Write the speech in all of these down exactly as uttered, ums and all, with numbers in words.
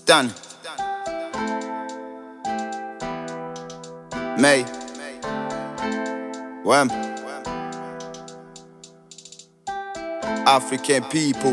Done. May. Wham. African people.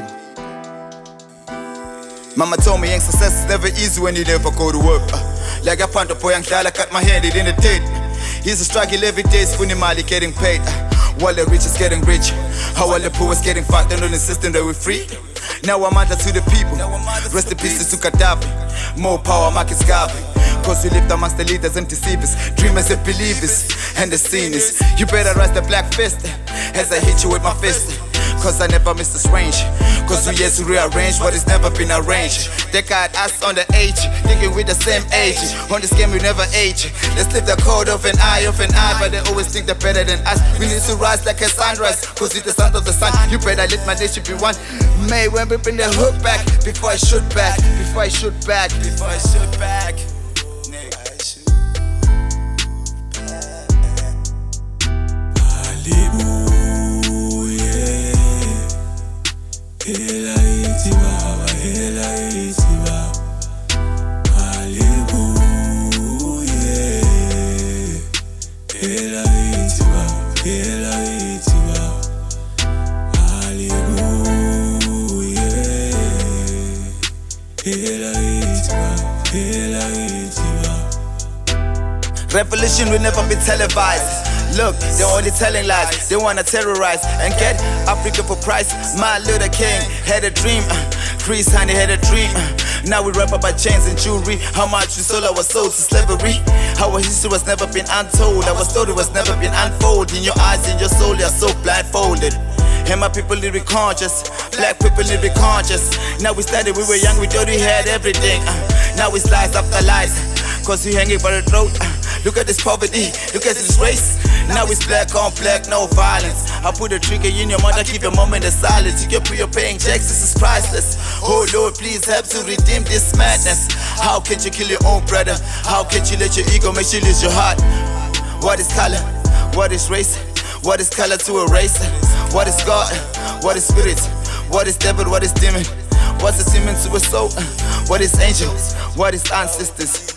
Mama told me young success is never easy when you never go to work. Uh, like I found a boy and I cut my hand, it in the dead. He's a struggle every day, Spoonie Mali getting paid. Uh, while the rich is getting rich, how all the poor is getting fat, they're not insisting that we're free. Now I'm under to the people. Rest in peace to Gaddafi. More power, markets Gavi. Cause we lived amongst the leaders and deceivers, dreamers and believers, and the seniors. You better rise the black fist as I hit you with my fist. Cause I never miss this range. Cause we yet to rearrange what has never been arranged. They got us on the age, thinking we're the same age. On this game we never age. Let's live the code of an eye of an eye, but they always think they're better than us. We need to rise like a sunrise, cause we're the son of the sun. You better let my nation be one. May when we bring the hook back, before I shoot back, before I shoot back, before I shoot back. Hela iti baba, hela iti baba, hallelujah. Hela iti baba, hela iti baba, hallelujah. Hela iti baba, hela iti baba. Revolution will never be televised. Look, they're only telling lies. They wanna terrorize and get Africa for price. Martin Luther King had a dream. Uh, Chris Honey had a dream. Uh, now we wrap up our chains and jewelry. How much we sold our souls to slavery. Our history was never been untold. Our story was never been unfolded. In your eyes, in your soul, you're so blindfolded. And my people need to be conscious. Black people need to be conscious. Now we started, we were young, we thought we had everything. Uh, now it's lies after lies. Cause we hanging by the throat. Uh, look at this poverty, look at this race. Now it's black on black, no violence. I put a trigger in your mother, keep your moment in silence. You can put your paying checks, this is priceless. Oh Lord, please help to redeem this madness. How can you kill your own brother? How can you let your ego make you lose your heart? What is color? What is race? What is color to a race? What is God? What is spirit? What is devil? What is demon? What's a demon to a soul? What is angels? What is ancestors?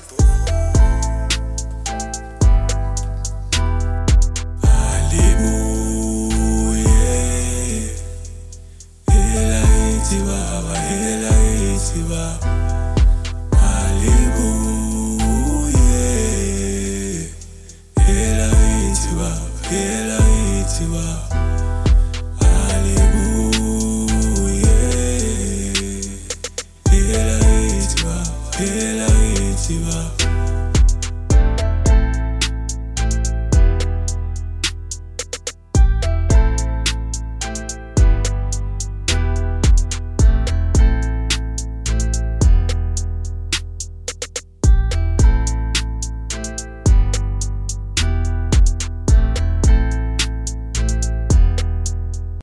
Hela iti baba, hela iti baba.